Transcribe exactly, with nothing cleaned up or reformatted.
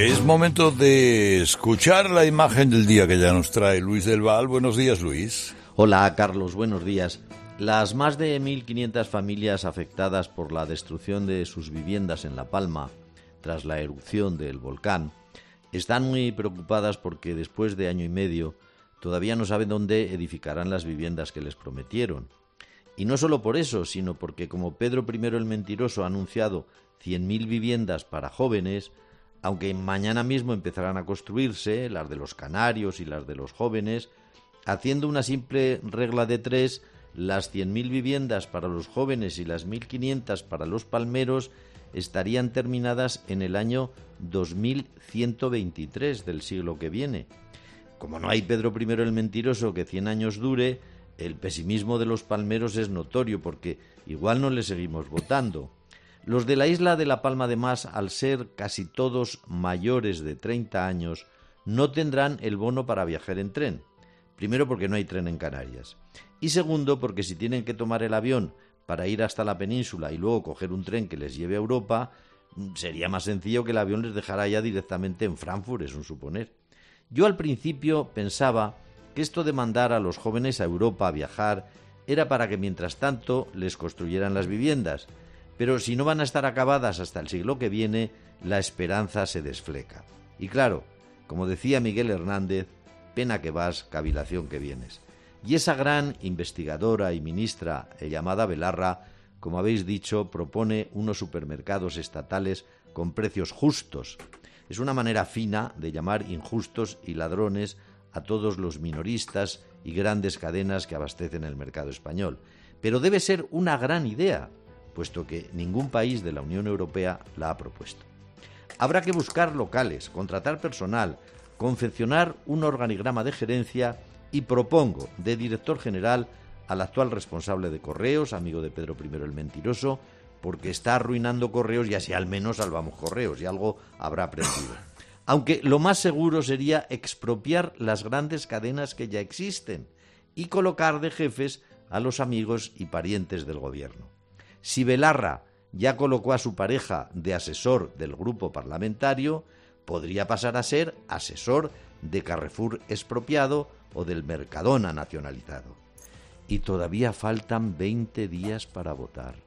Es momento de escuchar la imagen del día que ya nos trae Luis del Val. Buenos días, Luis. Hola, Carlos. Buenos días. Las más de mil quinientas familias afectadas por la destrucción de sus viviendas en La Palma tras la erupción del volcán están muy preocupadas porque después de año y medio todavía no saben dónde edificarán las viviendas que les prometieron. Y no solo por eso, sino porque como Pedro primero el Mentiroso ha anunciado cien mil viviendas para jóvenes, aunque mañana mismo empezarán a construirse las de los canarios y las de los jóvenes, haciendo una simple regla de tres, las cien mil viviendas para los jóvenes y las mil quinientas para los palmeros estarían terminadas en el año dos mil ciento veintitrés del siglo que viene. Como no hay Pedro primero el Mentiroso que cien años dure, el pesimismo de los palmeros es notorio porque igual no le seguimos votando. Los de la isla de La Palma, además, al ser casi todos mayores de treinta años, no tendrán el bono para viajar en tren. Primero porque no hay tren en Canarias. Y segundo porque si tienen que tomar el avión para ir hasta la península y luego coger un tren que les lleve a Europa, sería más sencillo que el avión les dejara ya directamente en Frankfurt, es un suponer. Yo al principio pensaba que esto de mandar a los jóvenes a Europa a viajar era para que mientras tanto les construyeran las viviendas, pero si no van a estar acabadas hasta el siglo que viene, la esperanza se desfleca. Y claro, como decía Miguel Hernández, pena que vas, cavilación que vienes. Y esa gran investigadora y ministra llamada Belarra, como habéis dicho, propone unos supermercados estatales con precios justos. Es una manera fina de llamar injustos y ladrones a todos los minoristas y grandes cadenas que abastecen el mercado español. Pero debe ser una gran idea, puesto que ningún país de la Unión Europea la ha propuesto. Habrá que buscar locales, contratar personal, confeccionar un organigrama de gerencia y propongo de director general al actual responsable de Correos, amigo de Pedro primero el Mentiroso, porque está arruinando Correos y así al menos salvamos Correos y algo habrá aprendido. Aunque lo más seguro sería expropiar las grandes cadenas que ya existen y colocar de jefes a los amigos y parientes del gobierno. Si Belarra ya colocó a su pareja de asesor del grupo parlamentario, podría pasar a ser asesor de Carrefour expropiado o del Mercadona nacionalizado. Y todavía faltan veinte días para votar.